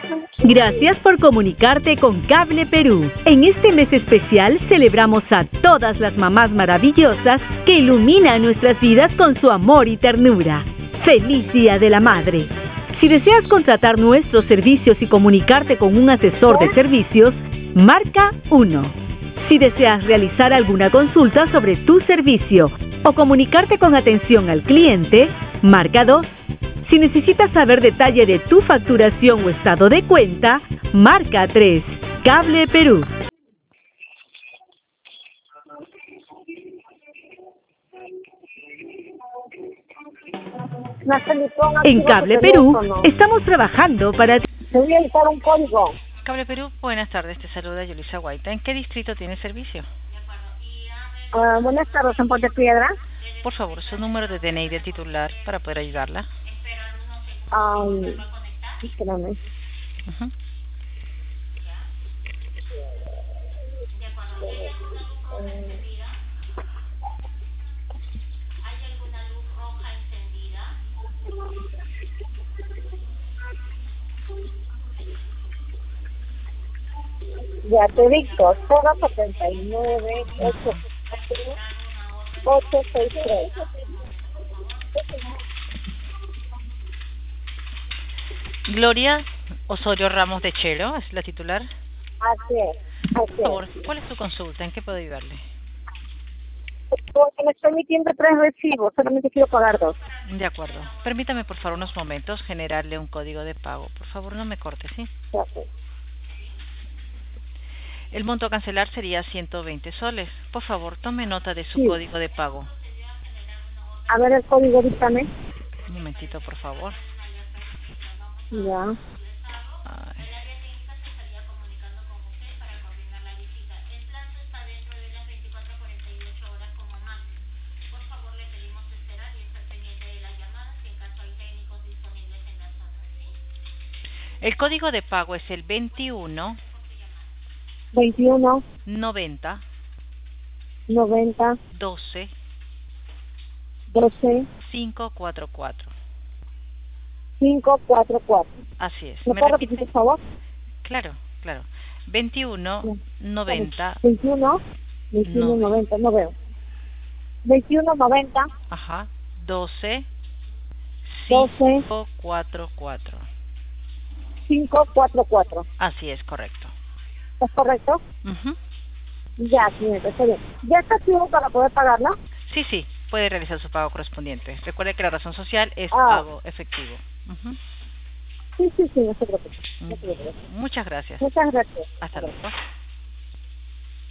Gracias por comunicarte con Cable Perú. En este mes especial celebramos a todas las mamás maravillosas que iluminan nuestras vidas con su amor y ternura. ¡Feliz Día de la Madre! Si deseas contratar nuestros servicios y comunicarte con un asesor de servicios, marca 1. Si deseas realizar alguna consulta sobre tu servicio o comunicarte con atención al cliente, marca 2. Si necesitas saber detalle de tu facturación o estado de cuenta, marca 3. Cable Perú. En Cable Perú estamos trabajando para... Te voy a editar un código. Cable Perú, buenas tardes, te saluda Yulisa Guaita. ¿En qué distrito tiene servicio? Buenas tardes, en Puente Piedra. Por favor, su número de DNI del titular para poder ayudarla. Espérame. Ya te dicto, 079 863. Gloria Osorio Ramos de Chelo, ¿es la titular? Así es. Por favor, ¿cuál es su consulta? ¿En qué puedo ayudarle? Porque me estoy emitiendo 3 recibos, solamente quiero pagar 2. De acuerdo. Permítame, por favor, unos momentos generarle un código de pago. Por favor, no me corte, ¿sí? Ya, pues. El monto a cancelar sería 120 soles. Por favor, tome nota de su Sí. código de pago. A ver el código, dígame. Un momentito, por favor. Ya. Ay. El código de pago es el 21 90 12 544. 544. Así es. ¿Me puede repetir, por favor? Claro. 21 90 21 90, no veo. 21 90. Ajá. 12 544. 544. Así es, correcto. ¿Es correcto? Ujú. Ya, señorita, está bien. ¿Ya está activo para poder pagarla? Sí, puede realizar su pago correspondiente. Recuerde que la razón social es Ah. pago efectivo. Ujú. Sí, no se preocupe. No se preocupe. Muchas gracias. Muchas gracias. Hasta luego.